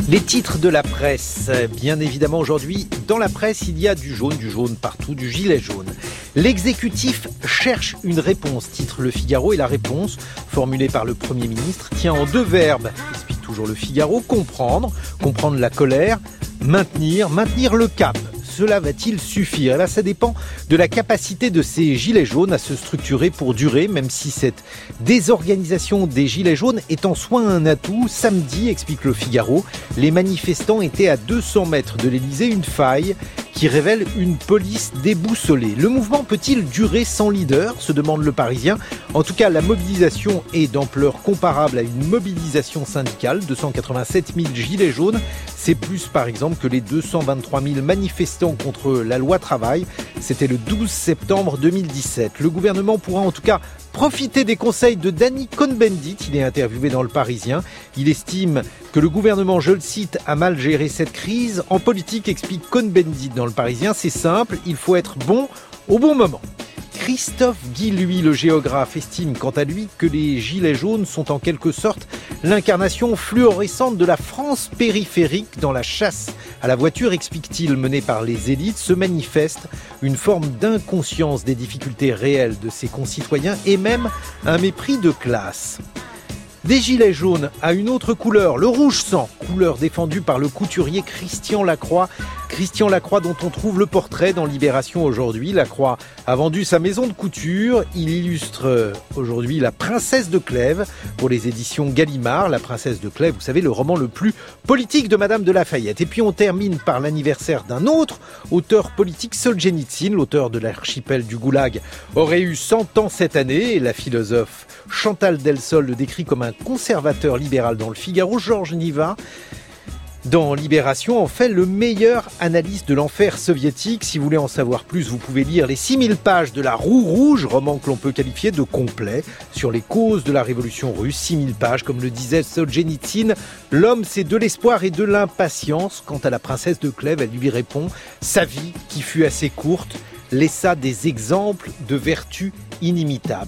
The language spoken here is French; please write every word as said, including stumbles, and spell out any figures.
Les titres de la presse. Bien évidemment, aujourd'hui, dans la presse, il y a du jaune, du jaune partout, du gilet jaune. L'exécutif cherche une réponse, titre Le Figaro, et la réponse, formulée par le Premier ministre, tient en deux verbes, explique toujours Le Figaro, comprendre, comprendre la colère, maintenir, maintenir le cap. Cela va-t-il suffire? Et là, ça dépend de la capacité de ces gilets jaunes à se structurer pour durer, même si cette désorganisation des gilets jaunes est en soi un atout. Samedi, explique Le Figaro, les manifestants étaient à deux cents mètres de l'Élysée, une faille qui révèle une police déboussolée. Le mouvement peut-il durer sans leader, se demande Le Parisien. En tout cas, la mobilisation est d'ampleur comparable à une mobilisation syndicale, deux cent quatre-vingt-sept mille gilets jaunes. C'est plus, par exemple, que les deux cent vingt-trois mille manifestants contre la loi travail. C'était le douze septembre deux mille dix-sept. Le gouvernement pourra en tout cas profiter des conseils de Danny Cohn-Bendit. Il est interviewé dans Le Parisien. Il estime que le gouvernement, je le cite, a mal géré cette crise. En politique, explique Cohn-Bendit dans Le Parisien, c'est simple, il faut être bon au bon moment. Christophe Guy, lui, le géographe, estime quant à lui que les gilets jaunes sont en quelque sorte l'incarnation fluorescente de la France périphérique dans la chasse à la voiture, explique-t-il, menée par les élites, se manifeste une forme d'inconscience des difficultés réelles de ses concitoyens et même un mépris de classe. Des gilets jaunes à une autre couleur, le rouge sang, couleur défendue par le couturier Christian Lacroix. Christian Lacroix dont on trouve le portrait dans Libération aujourd'hui. Lacroix a vendu sa maison de couture. Il illustre aujourd'hui La Princesse de Clèves pour les éditions Gallimard. La Princesse de Clèves, vous savez, le roman le plus politique de Madame de Lafayette. Et puis on termine par l'anniversaire d'un autre auteur politique, Solzhenitsyn, l'auteur de l'Archipel du Goulag, aurait eu cent ans cette année. Et la philosophe Chantal Delsol le décrit comme un conservateur libéral dans Le Figaro. Georges Niva, dans Libération, en fait le meilleur analyste de l'enfer soviétique. Si vous voulez en savoir plus, vous pouvez lire les six mille pages de La Roue Rouge, roman que l'on peut qualifier de complet, sur les causes de la révolution russe. six mille pages, comme le disait Solzhenitsyn. L'homme, c'est de l'espoir et de l'impatience. Quant à la princesse de Clèves, elle lui répond « Sa vie, qui fut assez courte, laissa des exemples de vertus inimitables ».